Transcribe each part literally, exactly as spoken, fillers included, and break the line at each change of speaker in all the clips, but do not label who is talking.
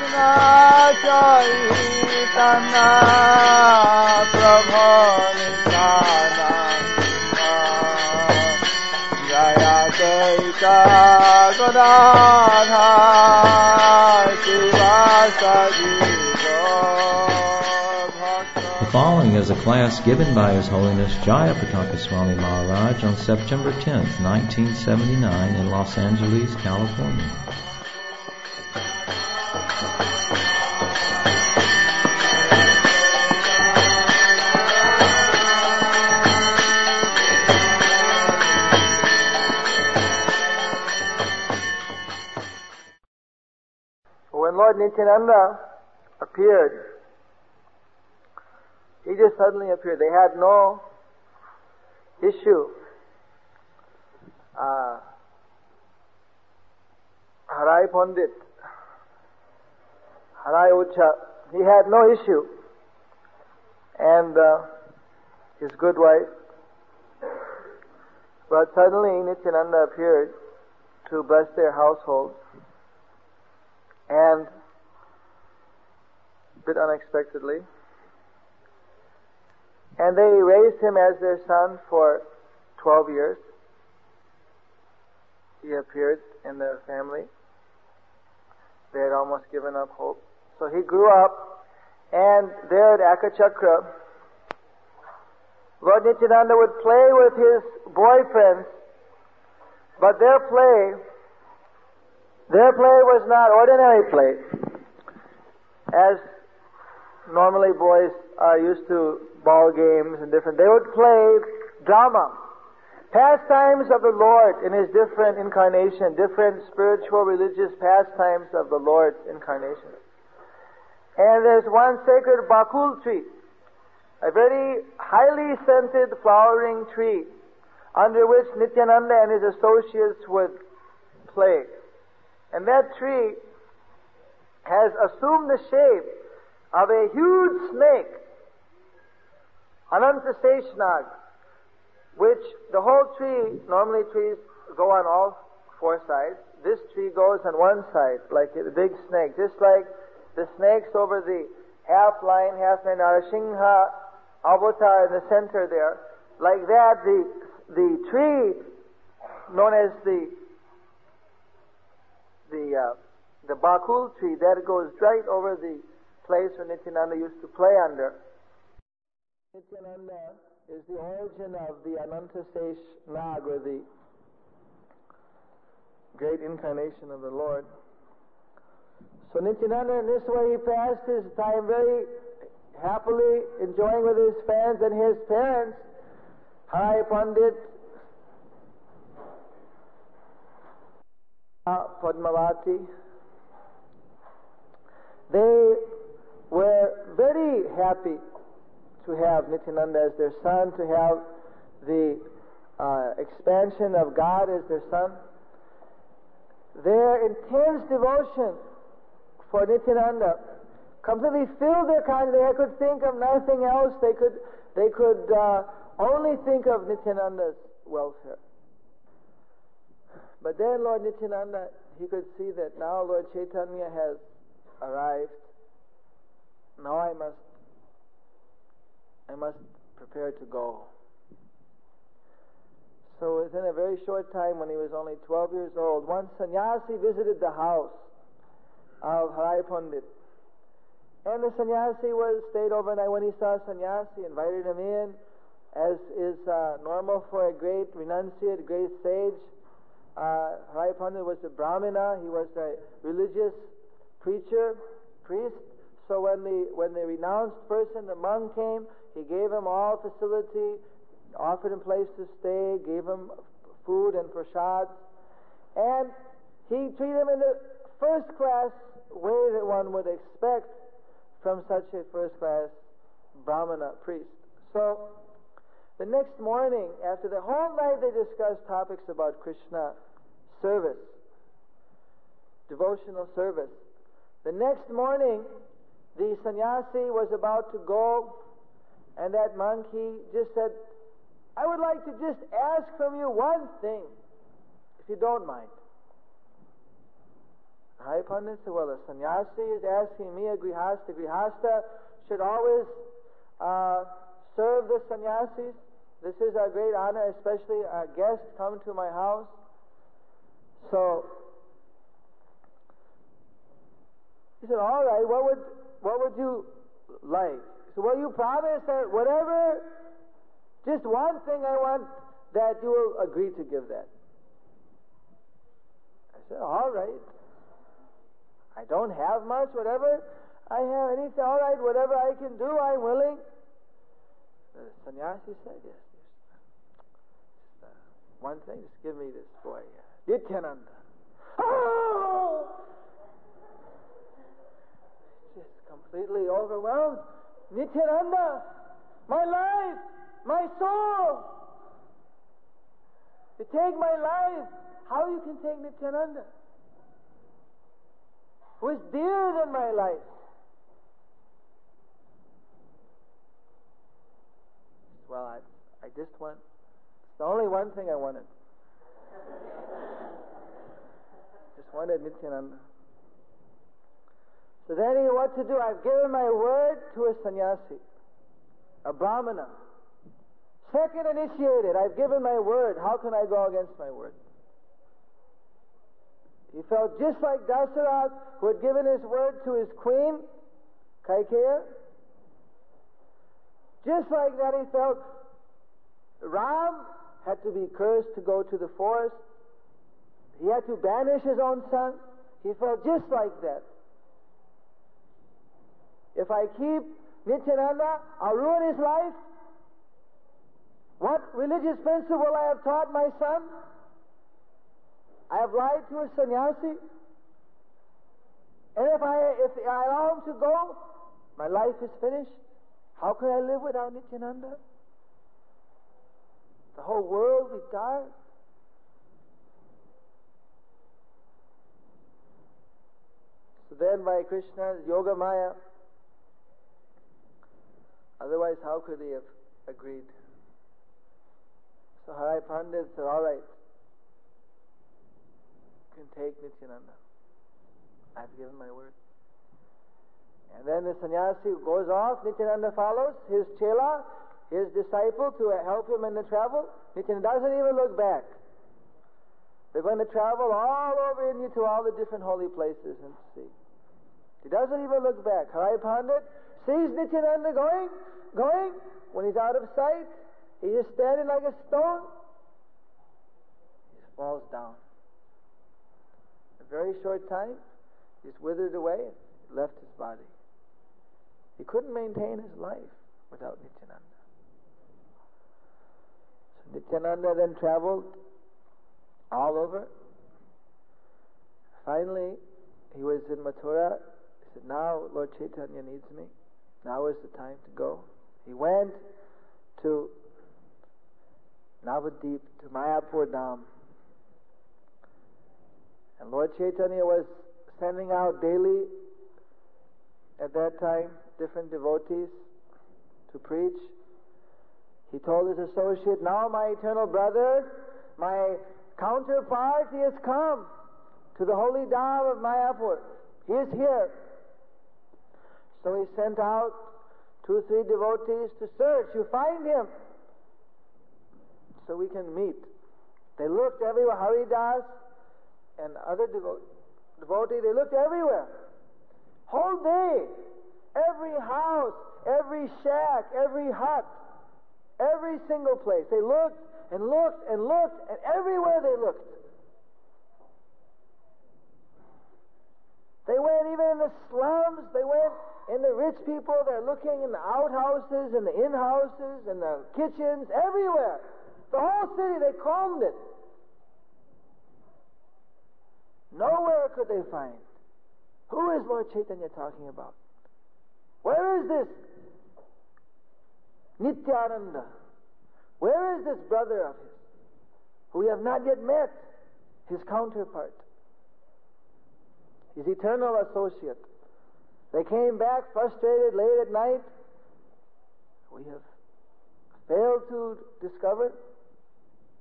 Chaitanya Prabhu Nityananda Jaya Chaita Gadadhara Sivasadi.
The following is a class given by His Holiness Jayapataka Swami Maharaj on September tenth, nineteen seventy-nine in Los Angeles, California.
When Lord Nityananda appeared, he just suddenly appeared. They had no issue. Uh, Harai Pandit, Harai Ucha, he had no issue. And uh, his good wife. But suddenly Nityananda appeared to bless their household. And a bit unexpectedly. And they raised him as their son for twelve years. He appeared in their family. They had almost given up hope. So he grew up, and there at Akachakra, Lord Nityananda would play with his boyfriends, but their play, their play was not ordinary play, as normally boys are used to ball games and different. They would play drama, pastimes of the Lord in His different incarnation, different spiritual, religious pastimes of the Lord's incarnation. And there's one sacred bakul tree, a very highly scented flowering tree, under which Nityananda and his associates would play. And that tree has assumed the shape of a huge snake, Ananta Seshnag, which the whole tree, normally trees go on all four sides. This tree goes on one side, like a big snake, just like the snakes over the half line, half line, Narasingha, Avatar in the center there. Like that, the the tree known as the the uh, the Bakul tree, that goes right over the place where Nityananda used to play under. Nityananda is the origin of the Ananta Seshnag, or the great incarnation of the Lord. So Nityananda, in this way, he passed his time very happily, enjoying with his fans and his parents, Harai Pandit, Padmavati. They were very happy to have Nityananda as their son, to have the uh, expansion of God as their son. Their intense devotion for Nityananda completely filled their conscience. They could think of nothing else. They could, they could uh, only think of Nityananda's welfare. But then Lord Nityananda, he could see that now Lord Chaitanya has arrived. Now I must I must prepare to go. So within a very short time, when he was only twelve years old, one sannyasi visited the house of Harai Pandit. And the sannyasi was stayed overnight. When he saw sannyasi, invited him in, as is uh, normal for a great renunciate, great sage. Uh, Harai Pandit was a Brahmana. He was a religious preacher, priest. So when the when the renounced person, the monk, came, he gave him all facility, offered him place to stay, gave him food and prasad, and he treated him in the first class way that one would expect from such a first class Brahmana priest. So the next morning, after the whole night they discussed topics about Krishna service, devotional service. The next morning, the sannyasi was about to go, and that monk, he just said, I would like to just ask from you one thing, if you don't mind. Harai Pandit said, well, the sannyasi is asking me, a grihasta. Grihasta should always uh, serve the sannyasis. This is a great honor, especially a guest come to my house. So he said, all right, what would what would you like? So, well, you promise that whatever, just one thing I want, that you will agree to give that. I said, all right. I don't have much, whatever I have, anything, all right, whatever I can do, I'm willing. The sannyasi said, yes, just, uh, one thing, just give me this boy, uh, Nityananda. Oh! Just completely overwhelmed. Nityananda, my life, my soul. You take my life, how you can take Nityananda, who is dearer than my life? Well, I, I just want, it's the only one thing I wanted. Just wanted Nityananda. So then he, what to do? I've given my word to a sannyasi, a brahmana. Second initiated, I've given my word. How can I go against my word? He felt just like Dasarath, who had given his word to his queen, Kaikeya. Just like that, he felt Ram had to be cursed to go to the forest. He had to banish his own son. He felt just like that. If I keep Nityananda, I'll ruin his life. What religious principle I have taught my son? I have lied to a sannyasi. And if I if I allow him to go, my life is finished. How can I live without Nityananda? The whole world will be dark. So then by Krishna's Yoga Maya, otherwise how could he have agreed? So Hari Pandit said, all right, you can take Nityananda. I've given my word. And then the sannyasi goes off, Nityananda follows, his chela, his disciple, to help him in the travel. Nityananda doesn't even look back. They're going to travel all over India to all the different holy places and see. He doesn't even look back. Hari Pandit sees Nityananda going, going. When he's out of sight, he's just standing like a stone. He just falls down. A very short time, he's withered away and left his body. He couldn't maintain his life without Nityananda. So Nityananda then traveled all over. Finally, he was in Mathura. He said, now Lord Chaitanya needs me. Now is the time to go. He went to Navadip, to Mayapur Dham. And Lord Chaitanya was sending out daily, at that time, different devotees to preach. He told his associate, now my eternal brother, my counterpart, he has come to the holy Dham of Mayapur. He is here. So he sent out two or three devotees to search. You find him, so we can meet. They looked everywhere. Haridas and other devo- devotees, they looked everywhere. Whole day, every house, every shack, every hut, every single place. They looked and looked and looked, and everywhere they looked. They went even in the slums. They went in the rich people. They're looking in the outhouses, in the in-houses, in the kitchens, everywhere. The whole city, they combed it. Nowhere could they find. Who is Lord Chaitanya talking about? Where is this Nityananda? Where is this brother of his, who we have not yet met, his counterpart, his eternal associate? They came back frustrated late at night. We have failed to discover.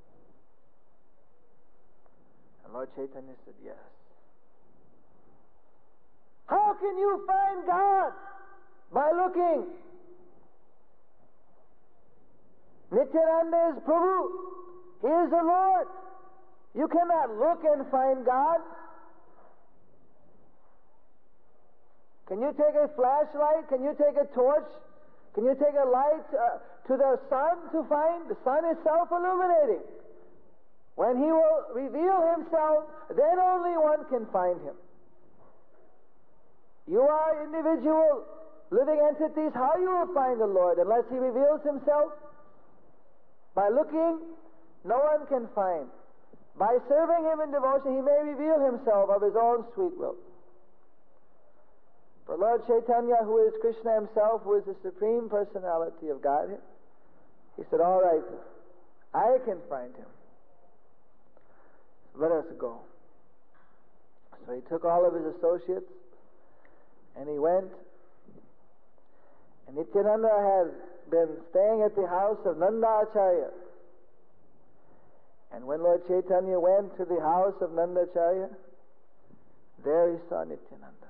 And Lord Chaitanya said, yes. can you find God? By looking. Nityananda is Prabhu. He is the Lord. You cannot look and find God. Can you take a flashlight? Can you take a torch? Can you take a light uh, to the sun to find? The sun is self-illuminating. When He will reveal Himself, then only one can find Him. You are individual living entities. How you will find the Lord unless He reveals Himself? By looking, no one can find. By serving Him in devotion, He may reveal Himself of His own sweet will. For Lord Chaitanya, who is Krishna Himself, who is the Supreme Personality of Godhead, He said, all right, I can find Him. Let us go. So He took all of His associates and He went. And Nityananda had been staying at the house of Nanda Acharya. And when Lord Chaitanya went to the house of Nanda Acharya, there he saw Nityananda.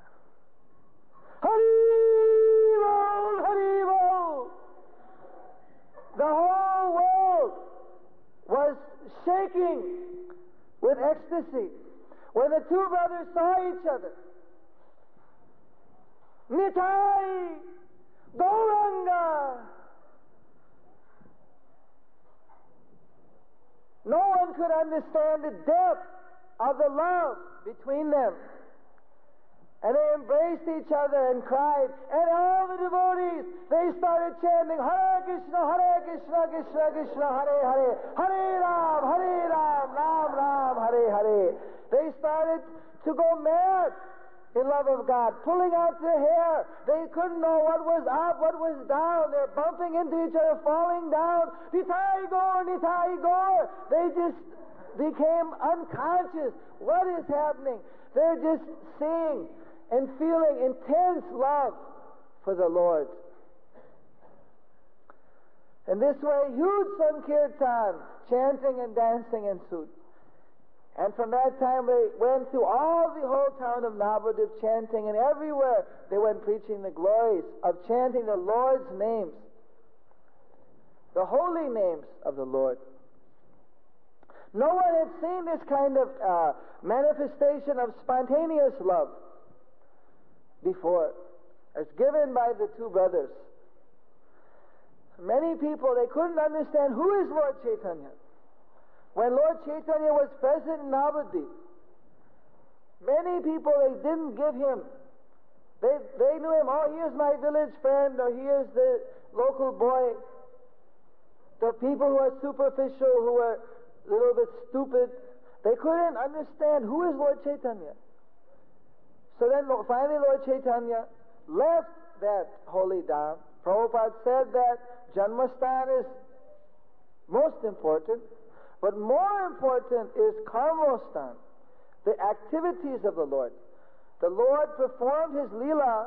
Hari Bol, Hari Bol! The whole world was shaking with ecstasy when the two brothers saw each other. Nitai! Gauranga! No one could understand the depth of the love between them. And they embraced each other and cried. And all the devotees, they started chanting, Hare Krishna, Hare Krishna, Krishna Krishna, Hare Hare, Hare Ram, Hare Ram, Ram Ram, Hare Hare. They started to go mad in love of God, pulling out their hair. They couldn't know what was up, what was down. They're bumping into each other, falling down. Nitai Gaur, Nitai Gaur. They just became unconscious. What is happening? They're just seeing and feeling intense love for the Lord. And this way, huge Sankirtan, chanting and dancing ensued. And from that time they went through all the whole town of Navadvip chanting, and everywhere they went preaching the glories of chanting the Lord's names, the holy names of the Lord. No one had seen this kind of uh, manifestation of spontaneous love before, as given by the two brothers. Many people, they couldn't understand who is Lord Chaitanya. When Lord Chaitanya was present in Navadvip, many people, they didn't give him. They, they knew him, oh, here's my village friend, or here's the local boy. The people who are superficial, who are a little bit stupid, they couldn't understand who is Lord Chaitanya. So then finally Lord Chaitanya left that holy dham. Prabhupada said that Janmastan is most important, but more important is Karmostan, the activities of the Lord. The Lord performed His Leela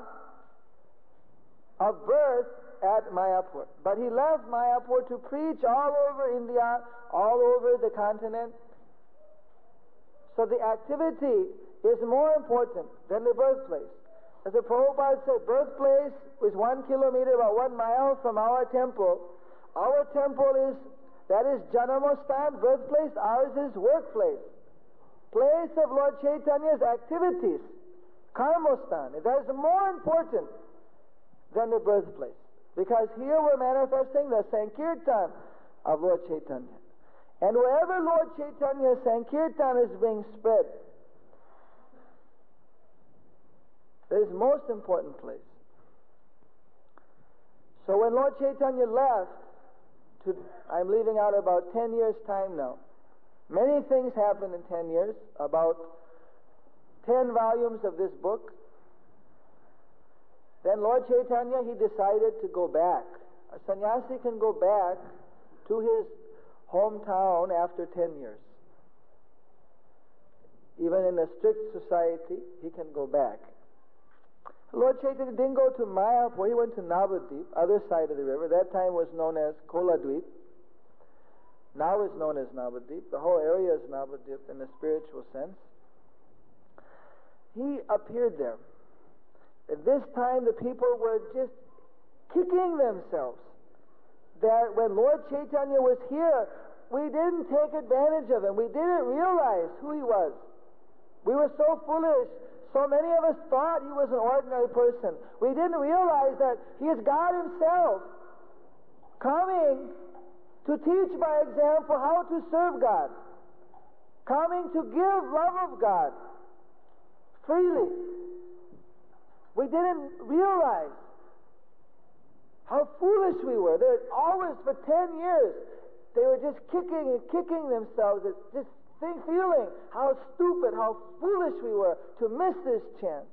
of birth at Mayapur, but He left Mayapur to preach all over India, all over the continent. So the activity is more important than the birthplace. As the Prabhupada said, birthplace is one kilometer, about one mile from our temple. Our temple is, that is Janamostan, birthplace. Ours is workplace. Place of Lord Chaitanya's activities, Karmostan. That is more important than the birthplace. Because here we're manifesting the Sankirtan of Lord Chaitanya. And wherever Lord Chaitanya's Sankirtan is being spread, that is most important place. So when Lord Chaitanya left, to, I'm leaving out about ten years' time now. Many things happened in ten years, about ten volumes of this book. Then Lord Chaitanya, he decided to go back. A sannyasi can go back to his hometown after ten years. Even in a strict society, he can go back. Lord Chaitanya didn't go to Mayapur, he went to Navadvip, other side of the river. That time was known as Koladvip. Now is known as Navadvip. The whole area is Navadvip in the spiritual sense. He appeared there. At this time, the people were just kicking themselves that when Lord Chaitanya was here, we didn't take advantage of him. We didn't realize who he was. We were so foolish. So many of us thought he was an ordinary person. We didn't realize that he is God himself, coming to teach by example how to serve God, coming to give love of God freely. We didn't realize how foolish we were. They're always, for ten years, they were just kicking and kicking themselves, just think, feeling how stupid, how foolish we were to miss this chance.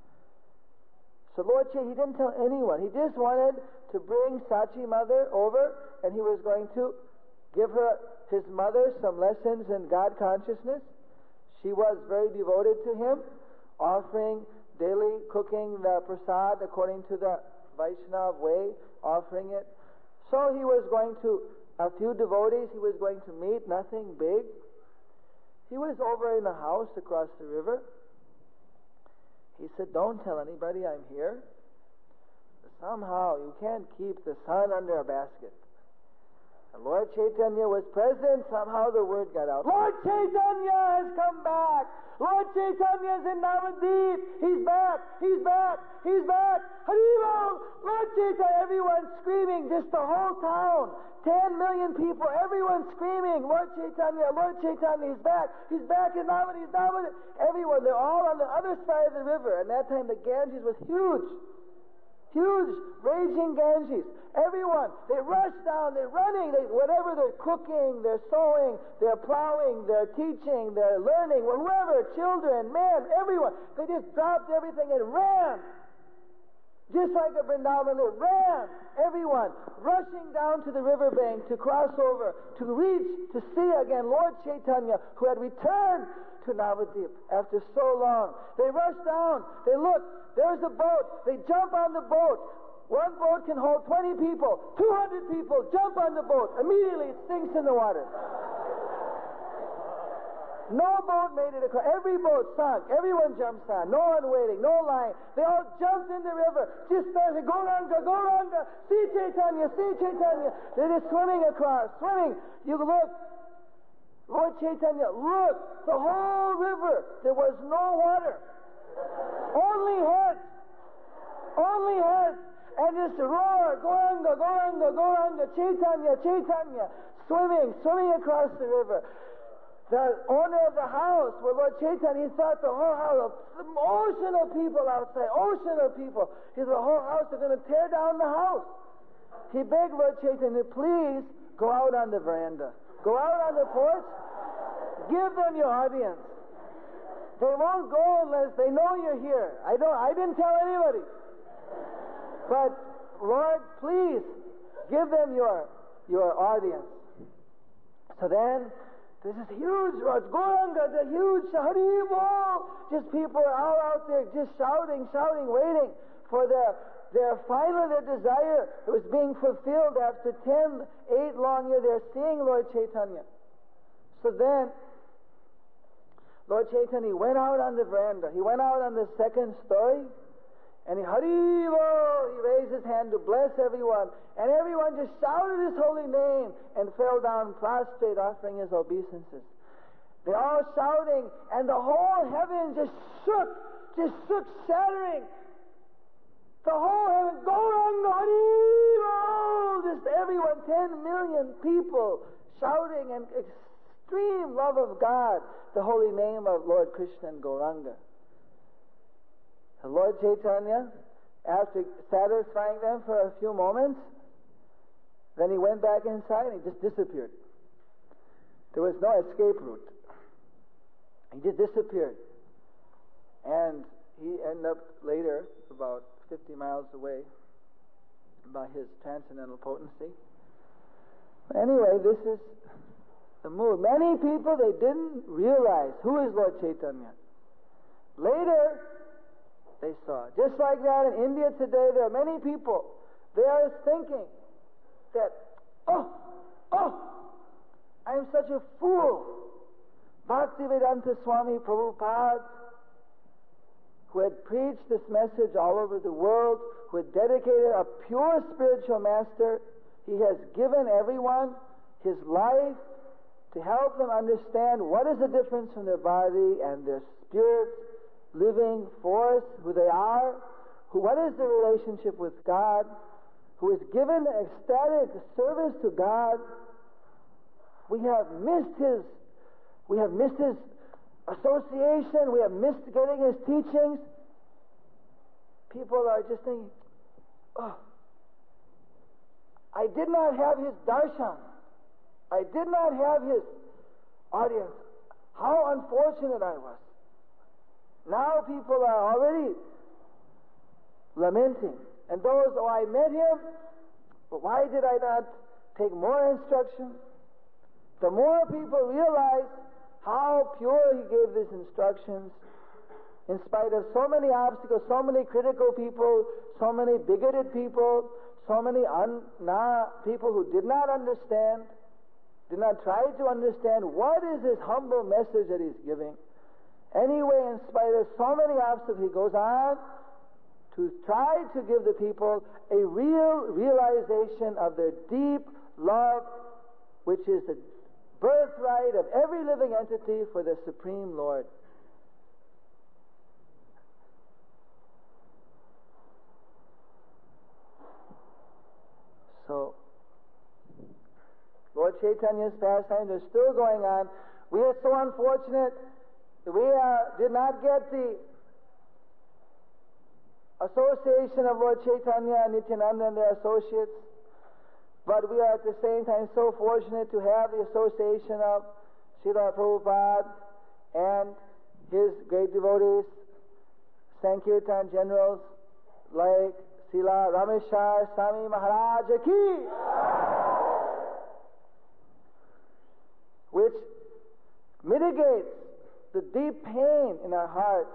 So Lord Chaitanya, he didn't tell anyone. He just wanted to bring Sachi Mother over, and he was going to give her, his mother, some lessons in God consciousness. She was very devoted to him, offering daily, cooking the prasad according to the Vaishnava way, offering it. So he was going to, a few devotees he was going to meet, nothing big. He was over in a house across the river. He said, don't tell anybody I'm here. Somehow you can't keep the sun under a basket. And Lord Chaitanya was present. Somehow the word got out. Lord Chaitanya has come back. Lord Chaitanya is in Navadip. He's back. He's back. He's back. Haribo! Lord Chaitanya. Everyone screaming. Just the whole town. Ten million people. Everyone screaming. Lord Chaitanya. Lord Chaitanya. He's back. He's back in Navadip. He's Navadip. Everyone. They're all on the other side of the river. And that time the Ganges was huge. Huge, raging Ganges. Everyone, they rush down, they're running, they, whatever they're cooking, they're sewing, they're plowing, they're teaching, they're learning, whoever, children, men, everyone. They just dropped everything and ran. Just like a Vrindavan, they ran. Everyone rushing down to the riverbank to cross over, to reach, to see again Lord Chaitanya, who had returned to Navadip after so long. They rush down, they look, there's a boat, they jump on the boat. One boat can hold twenty people, two hundred people jump on the boat. Immediately it sinks in the water. No boat made it across. Every boat sunk. Everyone jumps on. No one waiting. No line. They all jumped in the river. Just started, Gauranga, Gauranga, see Chaitanya, see Chaitanya. They're just swimming across, swimming. You look, Lord Chaitanya, look, the whole river, there was no water. Only heads. Only heads. And just roar, Gauranga, Gauranga, Gauranga, Chaitanya, Chaitanya, swimming, swimming across the river. The owner of the house where Lord Chaitanya, he thought the whole house, the ocean of people outside, ocean of people. He thought the whole house, they're going to tear down the house. He begged Lord Chaitanya, please go out on the veranda. Go out on the porch. Give them your audience. They won't go unless they know you're here. I don't. I didn't tell anybody. But Lord, please give them your your audience. So then, this is huge. Gauranga, the huge Haribo. Just people are all out there, just shouting, shouting, waiting for their their final their desire. It was being fulfilled after ten, eight long years. They're seeing Lord Chaitanya. So then, Lord Chaitanya went out on the veranda. He went out on the second story, and he Haribo, he raised his hand to bless everyone, and everyone just shouted his holy name and fell down prostrate, offering his obeisances. They're all shouting, and the whole heaven just shook, just shook, shattering. The whole heaven, Gauranga, Haribo, just everyone, ten million people shouting and extreme love of God, the holy name of Lord Krishna and Gauranga. And Lord Chaitanya, after satisfying them for a few moments, then he went back inside and he just disappeared. There was no escape route. He just disappeared. And he ended up later, about fifty miles away, by his transcendental potency. Anyway, this is the mood. Many people, they didn't realize who is Lord Chaitanya. Later, they saw. Just like that in India today, there are many people, they are thinking that, oh, oh, I am such a fool. Bhaktivedanta Swami Prabhupada, who had preached this message all over the world, who had dedicated a pure spiritual master. He has given everyone his life to help them understand what is the difference from their body and their spirit, living force, who they are, who, what is the relationship with God, who has given ecstatic service to God. We have missed his, we have missed his association, we have missed getting his teachings. People are just thinking, oh, I did not have his darshan. I did not have his audience. How unfortunate I was. Now people are already lamenting. And those, oh, I met him, but why did I not take more instruction? The more people realize how pure he gave these instructions, in spite of so many obstacles, so many critical people, so many bigoted people, so many un, na, people who did not understand, did not try to understand what is this humble message that he's giving. Anyway, in spite of so many obstacles, he goes on to try to give the people a real realization of their deep love, which is the birthright of every living entity for the Supreme Lord. So, Lord Chaitanya's pastimes are still going on. We are so unfortunate that we uh, did not get the association of Lord Chaitanya and Nityananda and their associates, but we are at the same time so fortunate to have the association of Srila Prabhupada and his great devotees, Sankirtan generals like Srila Rameshwar Swami Maharaj Ki, which mitigates the deep pain in our heart,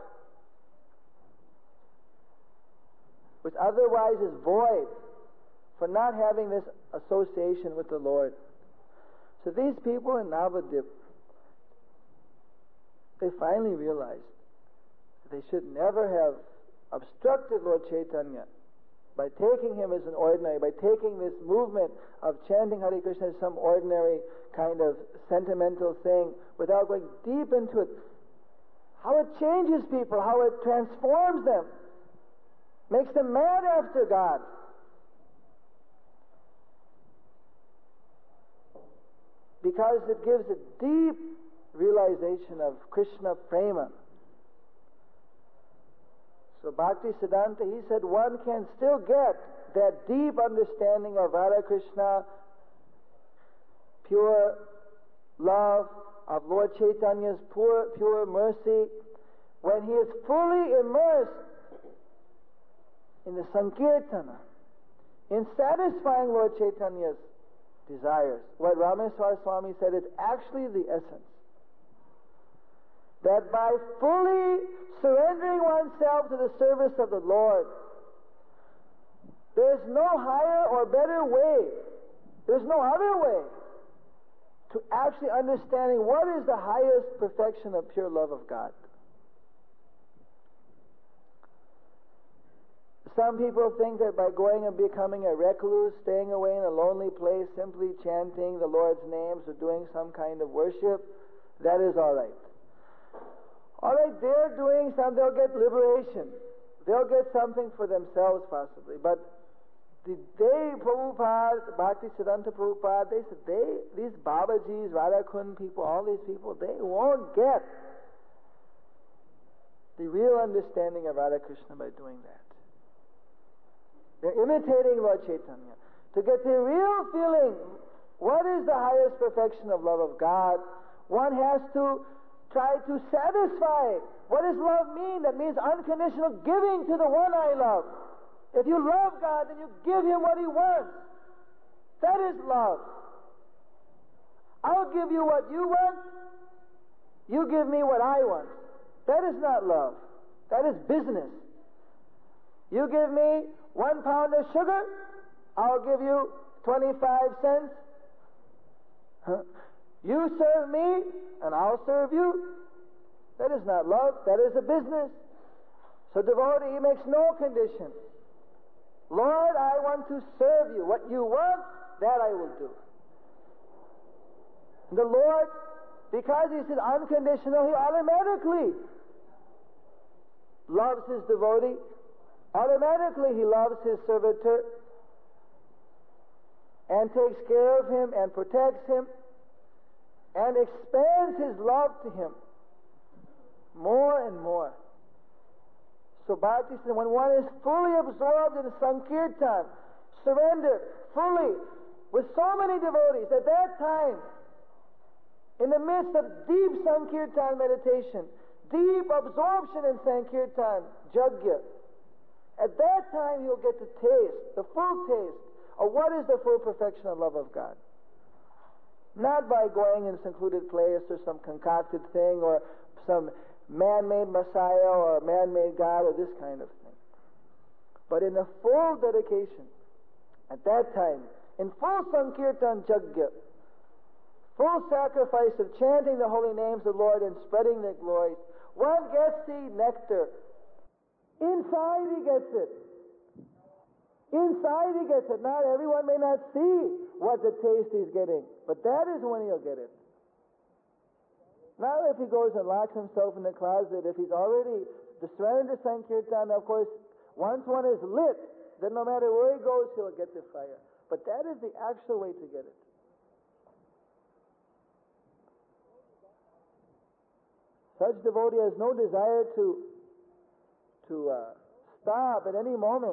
which otherwise is void for not having this association with the Lord. So these people in Navadip, they finally realized that they should never have obstructed Lord Chaitanya by taking him as an ordinary, by taking this movement of chanting Hare Krishna as some ordinary kind of sentimental thing, without going deep into it. How it changes people, how it transforms them, makes them mad after God. Because it gives a deep realization of Krishna Prema. So Bhakti Siddhanta, he said one can still get that deep understanding of Radha Krishna, pure love of Lord Chaitanya's pure, pure mercy, when he is fully immersed in the Sankirtana, in satisfying Lord Chaitanya's desires. What Rameswar Swami said is actually the essence. That by fully surrendering oneself to the service of the Lord, there's no higher or better way, there's no other way to actually understanding what is the highest perfection of pure love of God. Some people think that by going and becoming a recluse, staying away in a lonely place, simply chanting the Lord's names or doing some kind of worship, that is all right. All right, they're doing some, they'll get liberation. They'll get something for themselves possibly. But the, they, Prabhupada, Bhakti Siddhanta Prabhupada, they said, they, these Babajis, Radhakund people, all these people, they won't get the real understanding of Radha Krishna by doing that. They're imitating Lord Chaitanya. To get the real feeling, what is the highest perfection of love of God, one has to try to satisfy. What does love mean? That means unconditional giving to the one I love. If you love God, then you give Him what He wants. That is love. I'll give you what you want. You give me what I want. That is not love. That is business. You give me one pound of sugar, I'll give you twenty-five cents. Huh? You serve me, and I'll serve you. That is not love. That is a business. So devotee, he makes no condition. Lord, I want to serve you. What you want, that I will do. The Lord, because He is unconditional, He automatically loves His devotee. Automatically He loves His servitor and takes care of him and protects him and expands His love to him more and more. So Bhakti says, when one is fully absorbed in Sankirtan, surrendered fully with so many devotees, at that time, in the midst of deep Sankirtan meditation, deep absorption in Sankirtan, Jagya, at that time he'll get to taste, the full taste of what is the full perfection and love of God. Not by going in a secluded place or some concocted thing or some man-made Messiah or man-made God or this kind of thing. But in a full dedication, at that time, in full Sankirtan Jagya, full sacrifice of chanting the holy names of the Lord and spreading their glories, one gets the nectar. Inside he gets it. Inside he gets it. Not everyone may not see what the taste he's getting, but that is when he'll get it. Now if he goes and locks himself in the closet, if he's already surrendered to Sankirtan, of course, once one is lit, then no matter where he goes, he'll get the fire. But that is the actual way to get it. Such devotee has no desire to, to uh, stop at any moment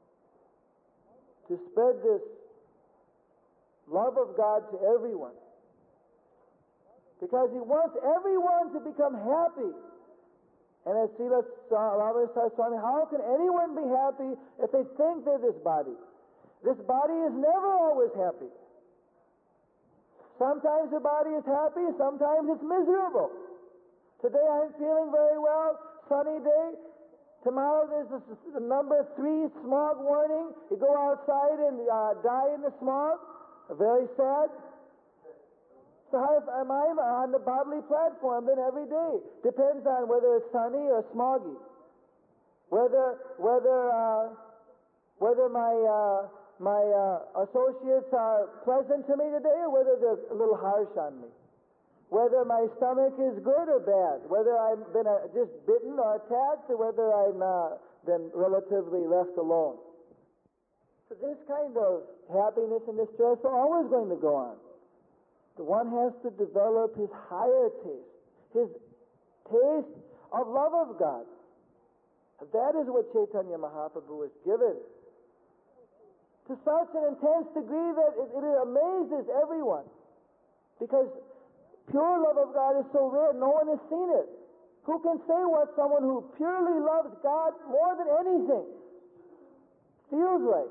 to spread this love of God to everyone. Because he wants everyone to become happy. And as Srila Ramakrishna Swami, how can anyone be happy if they think they're this body? This body is never always happy. Sometimes the body is happy, sometimes it's miserable. Today I'm feeling very well, sunny day. Tomorrow there's the number three smog warning. You go outside and uh, die in the smog. Very sad. So how am I on the bodily platform then every day? Depends on whether it's sunny or smoggy. Whether whether uh, whether my uh, my uh, associates are pleasant to me today or whether they're a little harsh on me. Whether my stomach is good or bad, whether I've been uh, just bitten or attacked, or whether I've uh, been relatively left alone. So this kind of happiness and distress are always going to go on. The one has to develop his higher taste, his taste of love of God. That is what Chaitanya Mahaprabhu is given. To such an intense degree that it, it amazes everyone. Because pure love of God is so rare, no one has seen it. Who can say what someone who purely loves God more than anything feels like?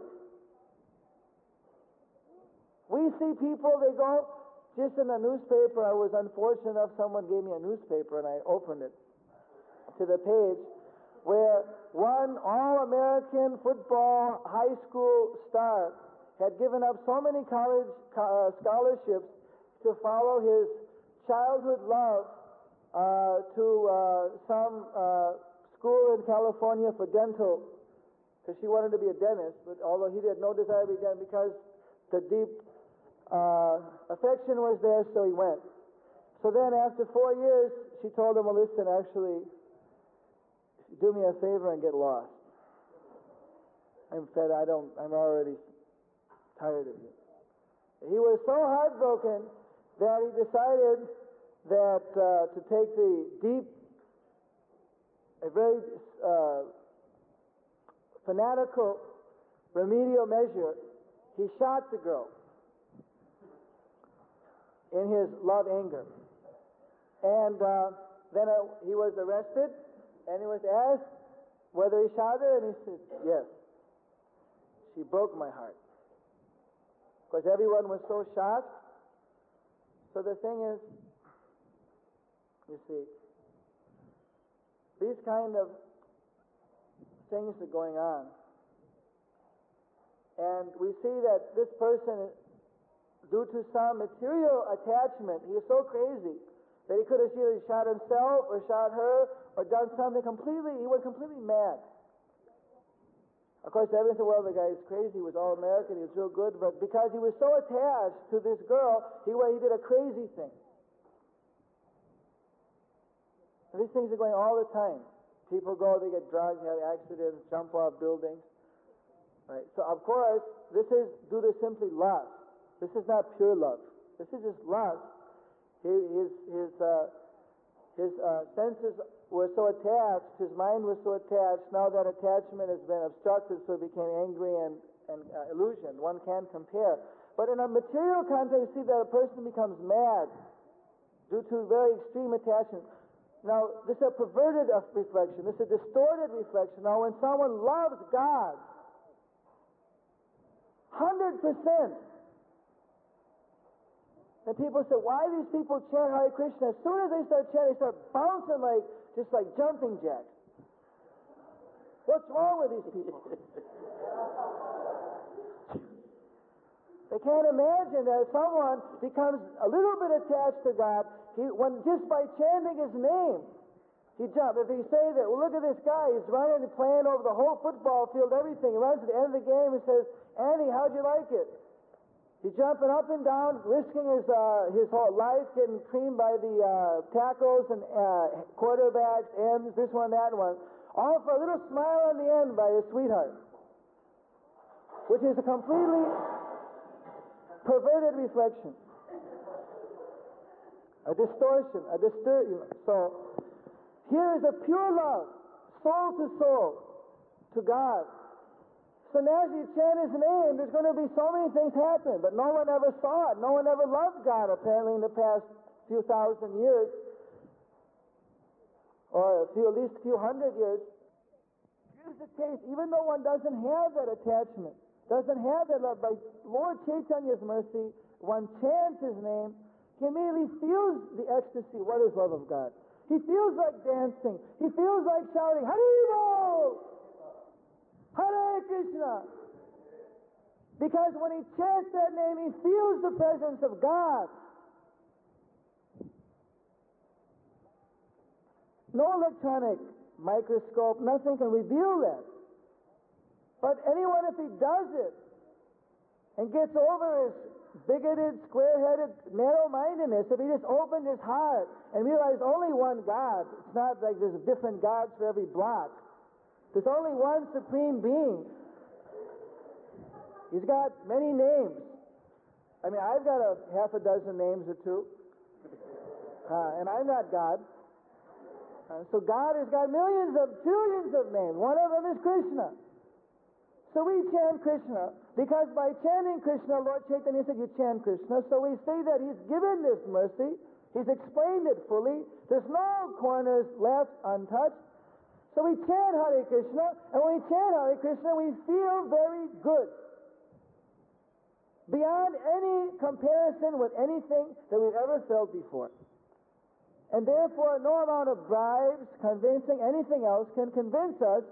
We see people, they go, just in a newspaper, I was unfortunate enough, someone gave me a newspaper and I opened it to the page where one all-American football high school star had given up so many college uh, scholarships to follow his childhood love uh, to uh, some uh, school in California for dental, because she wanted to be a dentist, but although he had no desire to be a dentist, because the deep uh, affection was there, so he went. So then after four years, she told him, well, listen, actually, do me a favor and get lost. I'm fed, I don't, I'm already tired of you. He was so heartbroken that he decided that uh, to take the deep, a very uh, fanatical remedial measure, he shot the girl in his love anger. And uh, then uh, he was arrested and he was asked whether he shot her, and he said, yes. She broke my heart. Because everyone was so shocked. So the thing is, you see, these kind of things are going on. And we see that this person, due to some material attachment, he is so crazy that he could have either shot himself or shot her or done something completely, he went completely mad. Of course, everyone said, well, the guy's crazy. He was all American. He was real good. But because he was so attached to this girl, he went, he did a crazy thing. And these things are going all the time. People go, they get drugged, have accidents, jump off buildings. Right? So, of course, this is due to simply lust. This is not pure love. This is just lust. His, his, his, uh, his uh, senses were so attached, his mind was so attached, now that attachment has been obstructed, so he became angry and, and uh, illusioned. One can't compare. But in a material context, you see that a person becomes mad due to very extreme attachment. Now, this is a perverted reflection. This is a distorted reflection. Now, when someone loves God, one hundred percent, and people say, why do these people chant Hare Krishna? As soon as they start chanting, they start bouncing like, just like jumping jacks. What's wrong with these people? They can't imagine that someone becomes a little bit attached to God he, when just by chanting His name, he jumps. If he say that, well, look at this guy, he's running and playing over the whole football field, everything. He runs to the end of the game and says, Andy, how'd you like it? He's jumping up and down, risking his uh, his whole life, getting creamed by the uh, tackles and uh, quarterbacks, ends, this one, that one, all for a little smile on the end by his sweetheart, which is a completely perverted reflection, a distortion, a distortion. So here is a pure love, soul to soul, to God. So now as you chant His name, there's going to be so many things happen, but no one ever saw it. No one ever loved God, apparently, in the past few thousand years, or a few, at least a few hundred years. Here's the case, even though one doesn't have that attachment, doesn't have that love, by Lord Chaitanya's mercy, one chants His name, he immediately feels the ecstasy. What is love of God? He feels like dancing. He feels like shouting, Haribo! Hare Krishna. Because when he chants that name, he feels the presence of God. No electronic microscope, nothing can reveal that. But anyone, if he does it and gets over his bigoted, square-headed, narrow-mindedness, if he just opened his heart and realized only one God, it's not like there's different gods for every block. There's only one supreme being. He's got many names. I mean, I've got a half a dozen names or two. Uh, and I'm not God. Uh, so God has got millions of, trillions of names. One of them is Krishna. So we chant Krishna, because by chanting Krishna, Lord Chaitanya said you chant Krishna, so we say that He's given this mercy, He's explained it fully, there's no corners left untouched. So we chant Hare Krishna, and when we chant Hare Krishna, we feel very good. Beyond any comparison with anything that we've ever felt before. And therefore, no amount of bribes, convincing, anything else can convince us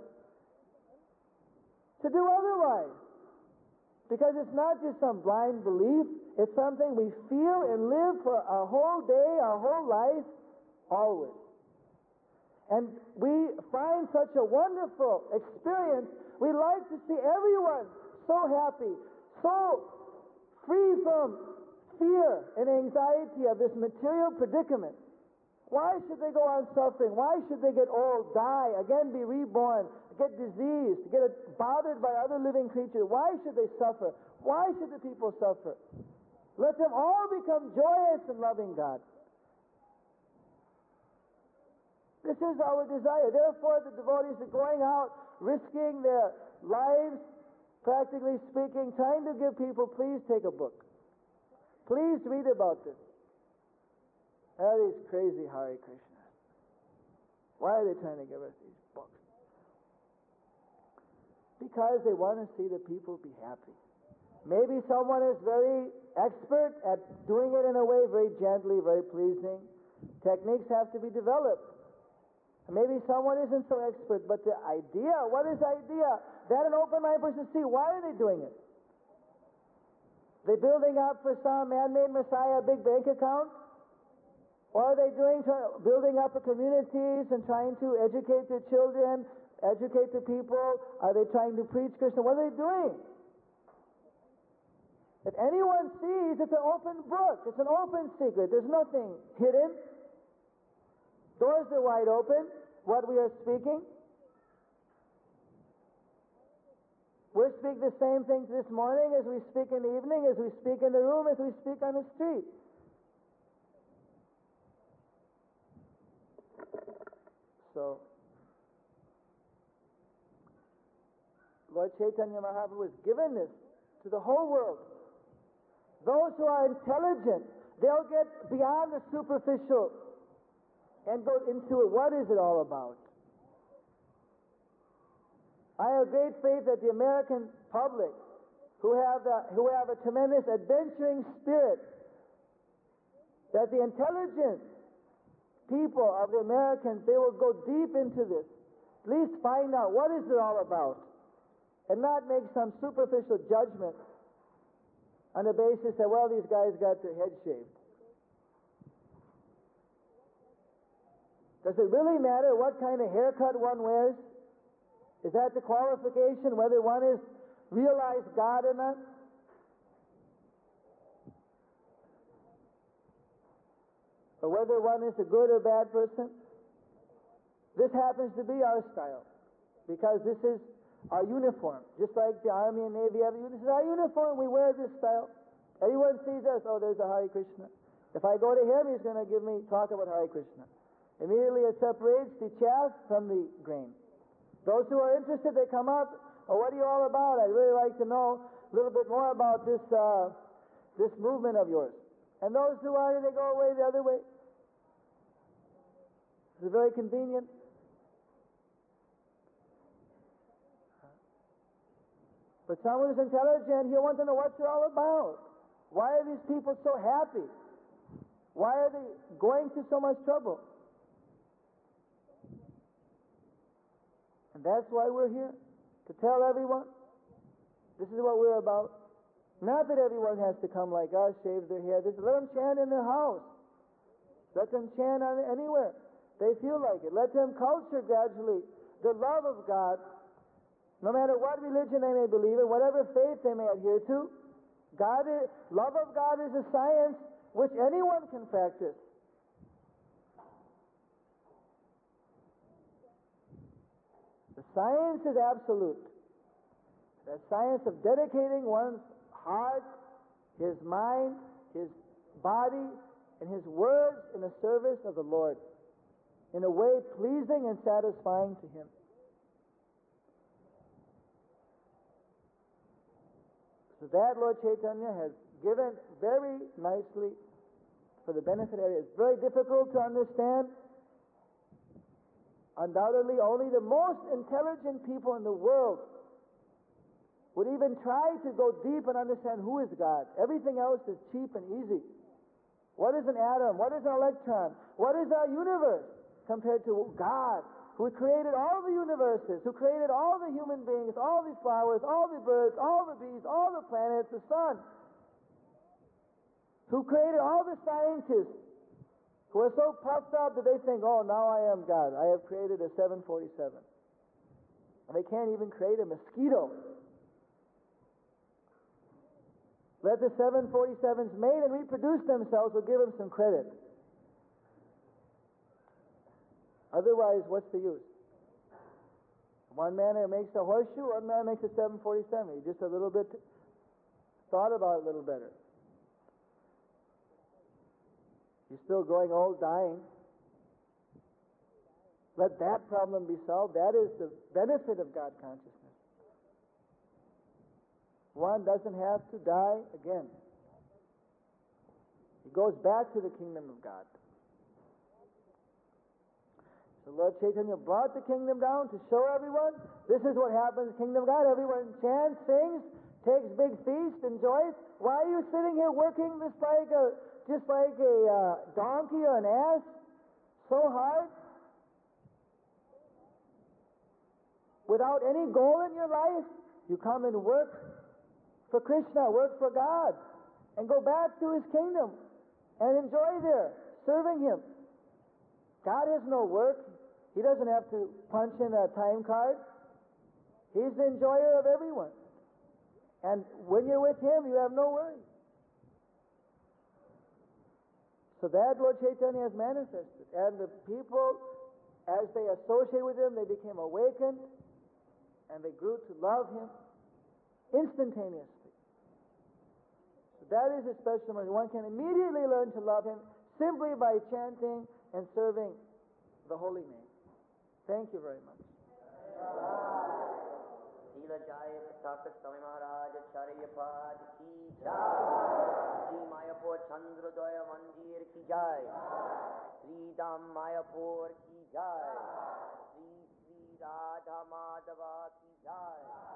to do otherwise. Because it's not just some blind belief, it's something we feel and live for our whole day, our whole life, always. And we find such a wonderful experience. We like to see everyone so happy, so free from fear and anxiety of this material predicament. Why should they go on suffering? Why should they get old, die, again be reborn, get diseased, get bothered by other living creatures? Why should they suffer? Why should the people suffer? Let them all become joyous in loving God. This is our desire. Therefore, the devotees are going out, risking their lives, practically speaking, trying to give people, please take a book. Please read about this. All these crazy Hare Krishnas. Why are they trying to give us these books? Because they want to see the people be happy. Maybe someone is very expert at doing it in a way very gently, very pleasing. Techniques have to be developed. Maybe someone isn't so expert, but the idea, what is the idea? That an open-minded person see, why are they doing it? They're building up for some man-made Messiah a big bank account? What are they doing? Try, building up the communities and trying to educate their children, educate the people? Are they trying to preach Krishna? What are they doing? If anyone sees, it's an open book. It's an open secret. There's nothing hidden. Doors are wide open. What we are speaking. We speak the same things this morning as we speak in the evening, as we speak in the room, as we speak on the street. So, Lord Chaitanya Mahaprabhu has given this to the whole world. Those who are intelligent, they'll get beyond the superficial and go into it. What is it all about? I have great faith that the American public, who have the, who have a tremendous adventuring spirit, that the intelligent people of the Americans, they will go deep into this. At least find out what is it all about, and not make some superficial judgment on the basis that, well, these guys got their head shaved. Does it really matter what kind of haircut one wears? Is that the qualification, whether one is realized God or not? Or whether one is a good or bad person? This happens to be our style, because this is our uniform. Just like the Army and Navy have, this is our uniform, we wear this style. Anyone sees us, oh, there's a Hare Krishna. If I go to him, he's going to give me talk about Hare Krishna. Immediately it separates the chaff from the grain. Those who are interested, they come up, oh, what are you all about? I'd really like to know a little bit more about this uh, this movement of yours. And those who aren't, they go away the other way. It's very convenient. But someone who's intelligent, he'll want to know what's it all about. Why are these people so happy? Why are they going through so much trouble? And that's why we're here, to tell everyone this is what we're about. Not that everyone has to come like us, shave their hair. Just let them chant in their house. Let them chant on anywhere they feel like it. Let them culture gradually the love of God. No matter what religion they may believe in, whatever faith they may adhere to, God is, love of God is a science which anyone can practice. The science is absolute. The science of dedicating one's heart, his mind, his body, and his words in the service of the Lord, in a way pleasing and satisfying to Him. So that Lord Chaitanya has given very nicely for the benefit area. It's very difficult to understand. Undoubtedly, only the most intelligent people in the world would even try to go deep and understand who is God. Everything else is cheap and easy. What is an atom? What is an electron? What is our universe compared to God, who created all the universes, who created all the human beings, all the flowers, all the birds, all the bees, all the planets, the sun, who created all the scientists, who are so puffed up that they think, oh, now I am God. I have created a seven forty-seven. And they can't even create a mosquito. Let the seven forty-sevens mate and reproduce themselves, will give them some credit. Otherwise, what's the use? One man makes a horseshoe, one man makes a seven forty-seven. He just a little bit thought about it a little better. You're still growing old, dying. Let that problem be solved. That is the benefit of God consciousness. One doesn't have to die again. He goes back to the kingdom of God. So Lord Chaitanya brought the kingdom down to show everyone this is what happens in the kingdom of God. Everyone chants, sings, takes big feast, enjoys. Why are you sitting here working just like a just like a uh, donkey or an ass so hard without any goal in your life? You come and work for Krishna, work for God, and go back to His kingdom and enjoy there. serving Him. God has no work. He doesn't have to punch in a time card. He's the enjoyer of everyone. And when you're with Him, you have no worries. So that Lord Chaitanya has manifested. And the people, as they associate with Him, they became awakened and they grew to love Him instantaneously. So that is a special mercy. One can immediately learn to love Him simply by chanting and serving the holy name. Thank you very much.
Srila Jaya Pataka Swami Maharaj Acharya Pad Ki Jai, Sri Mayapur Chandrodaya Mandir Ki Jai, Sri Dham Mayapur Ki Jai, Sri Sri Radha Madhava Ki Jai.